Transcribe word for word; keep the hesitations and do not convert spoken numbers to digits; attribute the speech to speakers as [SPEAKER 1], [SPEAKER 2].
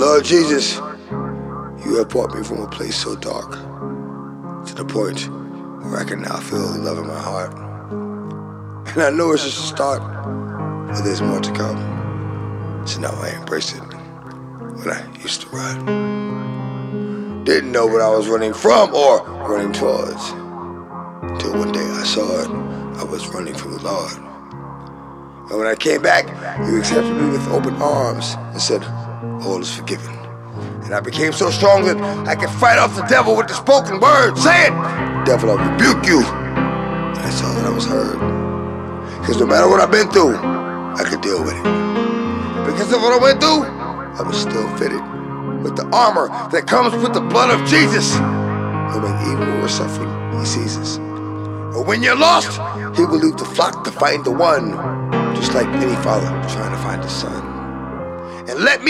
[SPEAKER 1] Lord Jesus, you have brought me from a place so dark to the point where I can now feel the love in my heart. And I know it's just a start, but there's more to come. So now I embrace it when I used to run. Didn't know what I was running from or running towards, until one day I saw it. I was running from the Lord. And when I came back, you accepted me with open arms and said, all is forgiven. And I became so strong that I could fight off the devil with the spoken word. Say it! Devil, I rebuke you. And I saw that I was heard. Because no matter what I've been through, I could deal with it. Because of what I went through, I was still fitted with the armor that comes with the blood of Jesus. Knowing even when we're suffering, he sees us. But when you're lost, he will leave the flock to find the one, just like any father trying to find his son. And let me